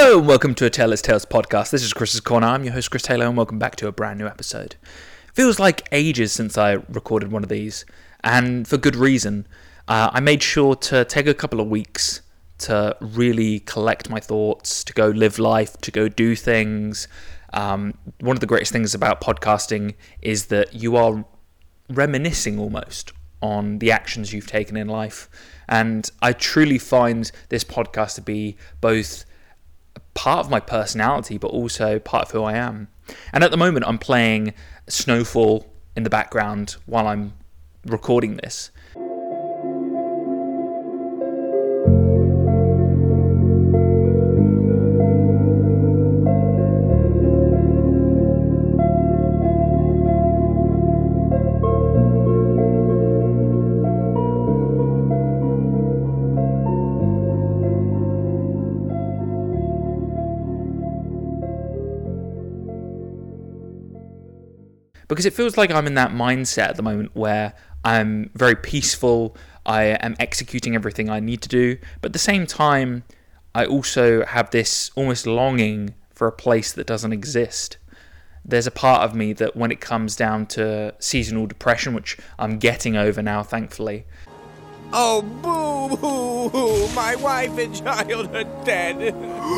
Hello and welcome to a Taylor's Tales podcast. This is Chris's Corner. I'm your host Chris Taylor and welcome back to a brand new episode. Feels like ages since I recorded one of these, and for good reason. I made sure to take a couple of weeks to really collect my thoughts, to go live life, to go do things. One of the greatest things about podcasting is that you are reminiscing almost on the actions you've taken in life. And I truly find this podcast to be both part of my personality, but also part of who I am. And at the moment, I'm playing Snowfall in the background while I'm recording this. Because it feels like I'm in that mindset at the moment where I'm very peaceful, I am executing everything I need to do, but at the same time, I also have this almost longing for a place that doesn't exist. There's a part of me that when it comes down to seasonal depression, which I'm getting over now, thankfully. Oh, boo-hoo-hoo, my wife and child are dead.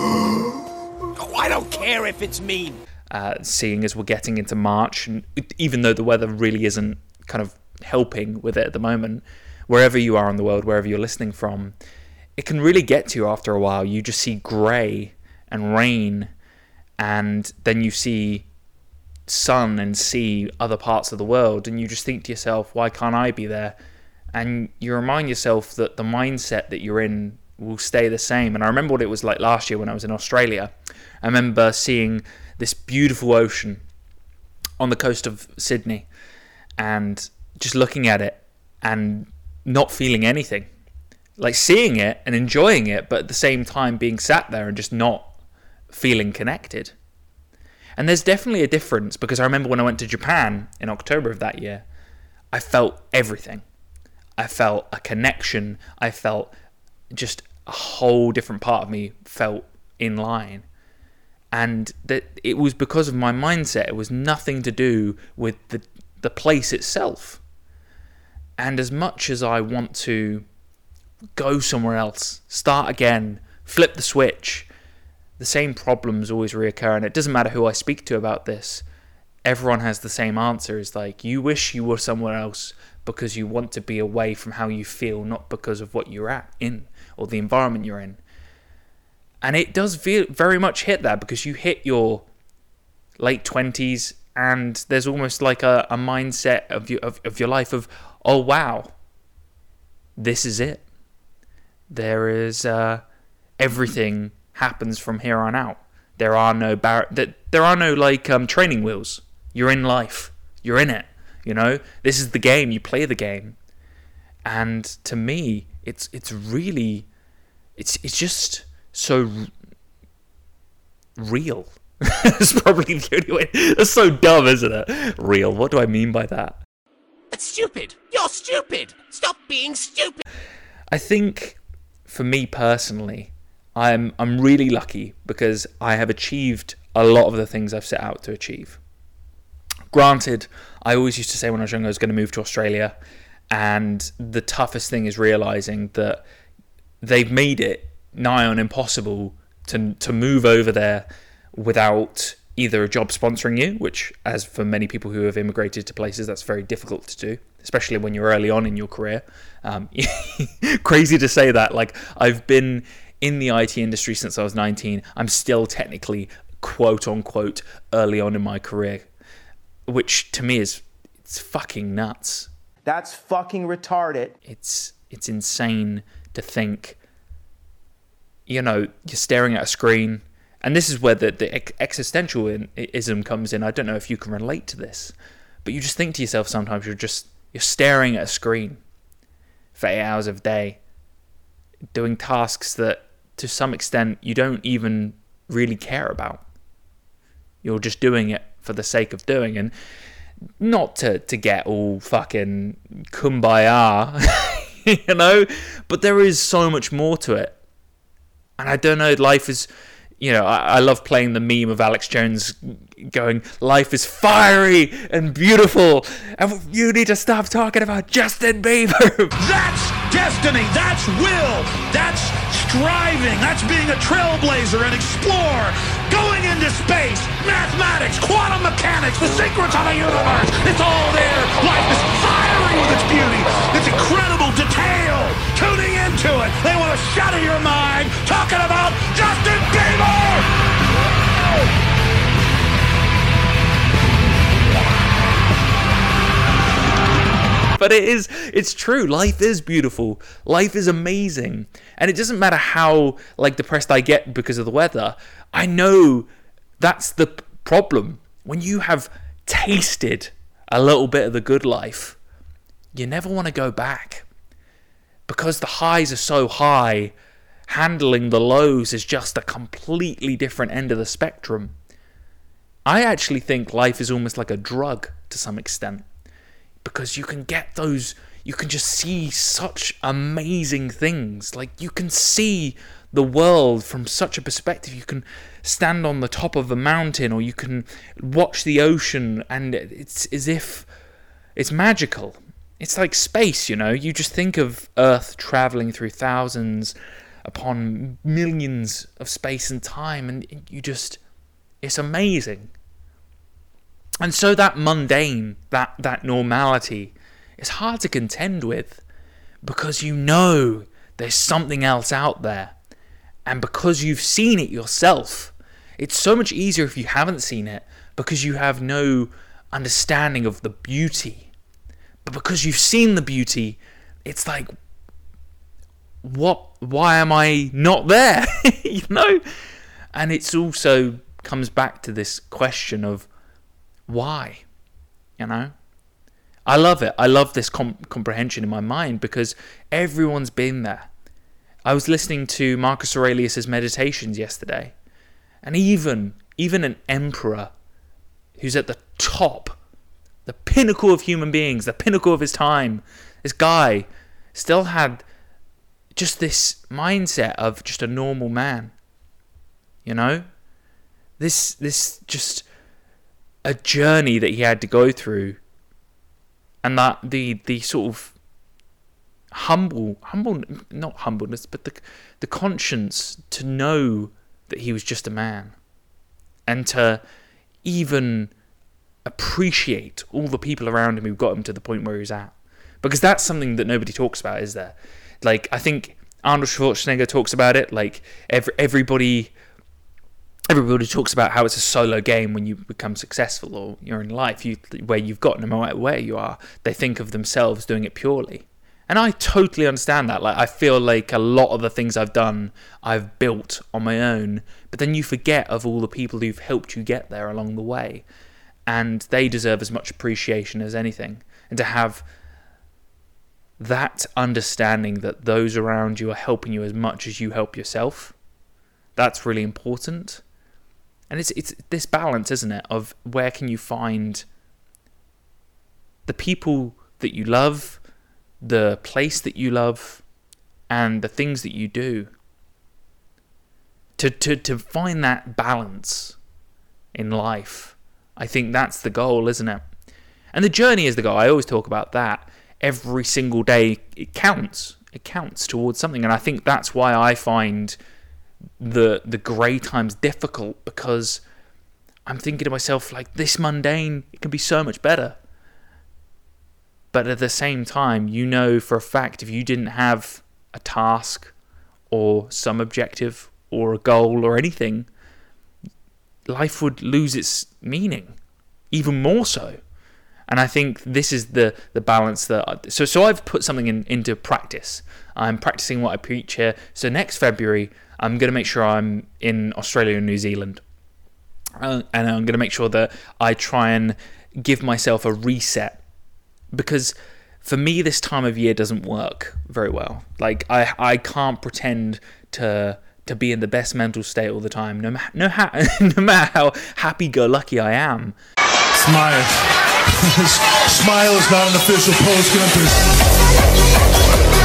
Oh, I don't care if it's me. Seeing as we're getting into March, and even though the weather really isn't kind of helping with it at the moment, wherever you are in the world, wherever you're listening from, it can really get to you after a while. You just see grey and rain, and then you see sun and see other parts of the world, and you just think to yourself, why can't I be there? And you remind yourself that the mindset that you're in will stay the same. And I remember what it was like last year when I was in Australia. I remember seeing this beautiful ocean on the coast of Sydney and just looking at it and not feeling anything. Like seeing it and enjoying it, but at the same time being sat there and just not feeling connected. And there's definitely a difference, because I remember when I went to Japan in October of that year, I felt everything. I felt a connection. I felt just a whole different part of me felt in line. And that it was because of my mindset. It was nothing to do with the place itself. And as much as I want to go somewhere else, start again, flip the switch, the same problems always reoccur. And it doesn't matter who I speak to about this. Everyone has the same answer. It's like, you wish you were somewhere else because you want to be away from how you feel, not because of what you're in or the environment you're in. And it does very much hit that, because you hit your late 20s and there's almost like a mindset of your life of, oh wow, this is it. There is everything happens from here on out. There are no training wheels. You're in life. You're in it. You know, this is the game. You play the game. And to me, it's just so real. It's probably the only way. That's so dumb, isn't it? Real. What do I mean by that? It's stupid. You're stupid. Stop being stupid. I think for me personally, I'm really lucky because I have achieved a lot of the things I've set out to achieve. Granted, I always used to say when I was younger I was going to move to Australia, and the toughest thing is realizing that they've made it nigh on impossible to move over there without either a job sponsoring you, which, as for many people who have immigrated to places, that's very difficult to do, especially when you're early on in your career. Crazy to say that. Like, I've been in the IT industry since I was 19. I'm still technically, quote unquote, early on in my career, which to me it's fucking nuts. That's fucking retarded. It's insane to think, you know, you're staring at a screen, and this is where the existentialism comes in. I don't know if you can relate to this, but you just think to yourself sometimes you're staring at a screen for 8 hours of day, doing tasks that to some extent you don't even really care about. You're just doing it for the sake of doing, and not to get all fucking kumbaya, you know, but there is so much more to it. And I don't know, life is, I love playing the meme of Alex Jones going, life is fiery and beautiful, and you need to stop talking about Justin Bieber. That's destiny, that's will, that's striving, that's being a trailblazer and explorer, going into space, mathematics, quantum mechanics, the secrets of the universe, it's all there. Life is fiery with its beauty, its incredible detail. Tuning into it, they want to shatter your mind, talking about Justin Bieber! But it's true. Life is beautiful. Life is amazing. And it doesn't matter how depressed I get because of the weather. I know that's the problem. When you have tasted a little bit of the good life, you never want to go back. Because the highs are so high, handling the lows is just a completely different end of the spectrum. I actually think life is almost like a drug to some extent. Because you can get those, you can just see such amazing things. You can see the world from such a perspective. You can stand on the top of a mountain, or you can watch the ocean, and it's as if it's magical. It's like space, You just think of Earth traveling through thousands upon millions of space and time, and it's amazing. And so that mundane, that normality, is hard to contend with, because there's something else out there. And because you've seen it yourself, it's so much easier if you haven't seen it, because you have no understanding of the beauty. But because you've seen the beauty, it's like, why am I not there? And it's also comes back to this question of, why? I love it. I love this comprehension in my mind, because everyone's been there. I was listening to Marcus Aurelius' meditations yesterday, and even an emperor who's at the top, the pinnacle of human beings, the pinnacle of his time, this guy still had just this mindset of just a normal man. This just a journey that he had to go through, and that the sort of not humbleness, but the conscience to know that he was just a man, and to even appreciate all the people around him who got him to the point where he was at, because that's something that nobody talks about, is there? I think Arnold Schwarzenegger talks about it. Everybody talks about how it's a solo game when you become successful, or you're in life, where you've got, no matter where you are, they think of themselves doing it purely. And I totally understand that. I feel like a lot of the things I've done, I've built on my own, but then you forget of all the people who've helped you get there along the way. And they deserve as much appreciation as anything. And to have that understanding that those around you are helping you as much as you help yourself, that's really important. And it's this balance, isn't it, of where can you find the people that you love, the place that you love, and the things that you do. To find that balance in life, I think that's the goal, isn't it? And the journey is the goal. I always talk about that. Every single day, it counts. It counts towards something. And I think that's why I find the grey times difficult, because I'm thinking to myself, this mundane, it can be so much better. But at the same time, for a fact, if you didn't have a task or some objective or a goal or anything, life would lose its meaning, even more so. And I think this is the balance that... So I've put something into practice. I'm practicing what I preach here. So next February, I'm going to make sure I'm in Australia and New Zealand. And I'm going to make sure that I try and give myself a reset. Because for me, this time of year doesn't work very well. I can't pretend to be in the best mental state all the time, no matter how happy-go-lucky I am. Smile. Smile is not an official pose.